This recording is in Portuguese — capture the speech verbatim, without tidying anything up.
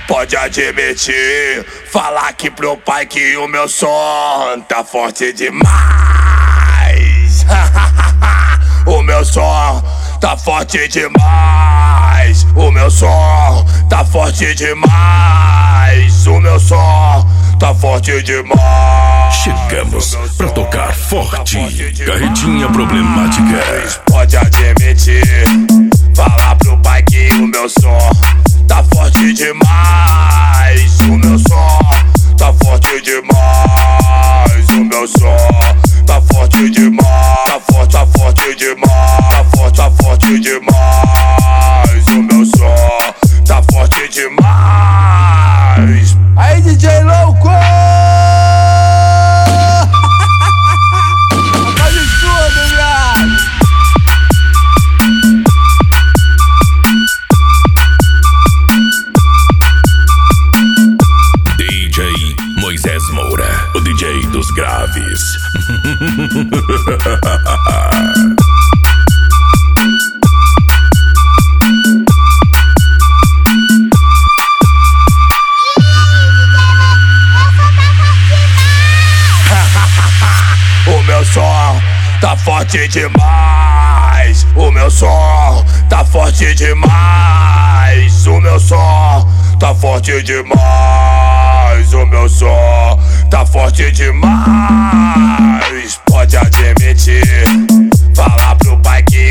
pode admitir. Falar aqui pro pai que o meu som tá forte demais. O meu som tá forte demais. O meu som tá forte demais. O meu som tá forte demais. Chegamos pra tocar forte. Carretinha problemática. Pode admitir. Falar pro pai que o meu som tá forte demais. O meu som tá forte demais. O meu som tá forte demais. Tá forte, tá forte demais. Tá forte, tá forte demais. O meu som tá forte demais. Aí, D J louco! Faz tudo, viado! D J Moisés Moura, o D J dos graves. O meu som tá forte demais. O meu som tá forte demais. O meu som tá forte demais. O meu som tá forte demais. Pode admitir. Falar pro pai que